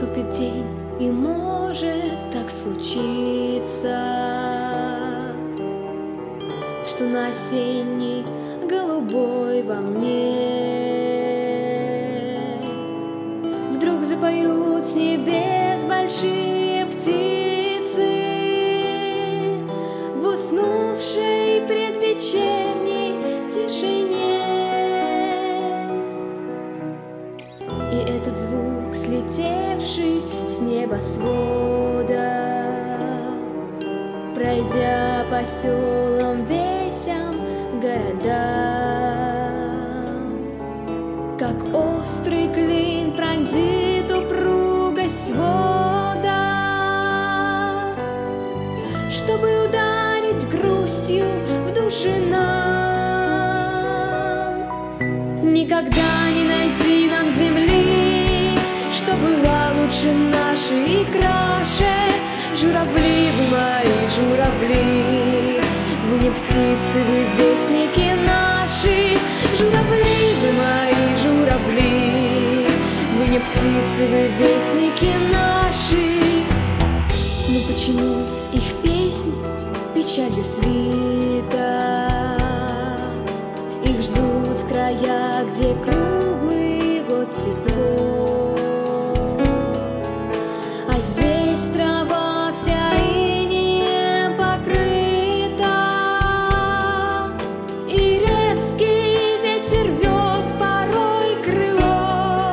Наступит день, и может так случиться, что на осенней голубой волне вдруг запоют с небес большие птицы в уснувшей предвечерней тишине. И этот звук, слетевший с небосвода, пройдя по селам, весям, городам, как острый клин пронзит упругость свода, чтобы ударить грустью в души нам. Никогда не найти нам земли, что была лучше нашей и краше. Журавли, вы мои журавли, вы не птицы, вы вестники наши. Журавли, вы мои журавли, вы не птицы, вы вестники наши. Но почему их песнь печалью свита? Их ждут края, где круглый год тепло, а здесь трава вся инеем покрыта, и резкий ветер рвет порой крыло.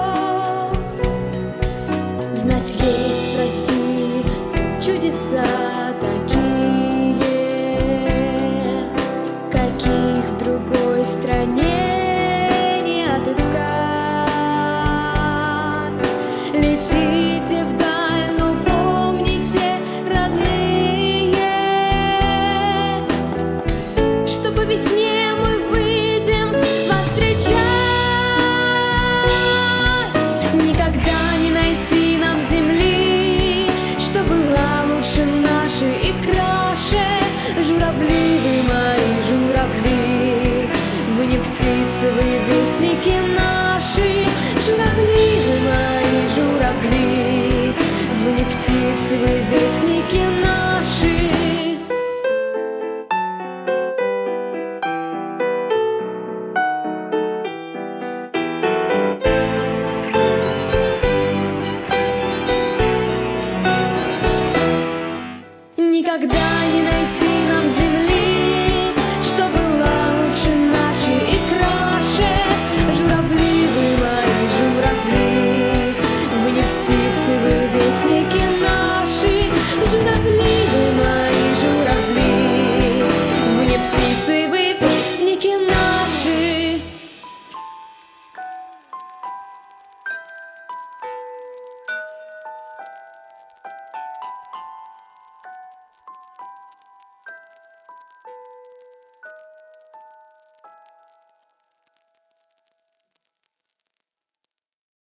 Знать есть в России чудеса такие, каких в другой стране не отыскать. Летите вдаль, но помните, родные, что по весне мы выйдем вас встречать. Никогда не найти нам земли, что была лучше нашей и краше. Журавли, вы мои журавли, вы не птицы, вы вестники наши. Журавли, вы мои журавли, вы не птицы, вы вестники.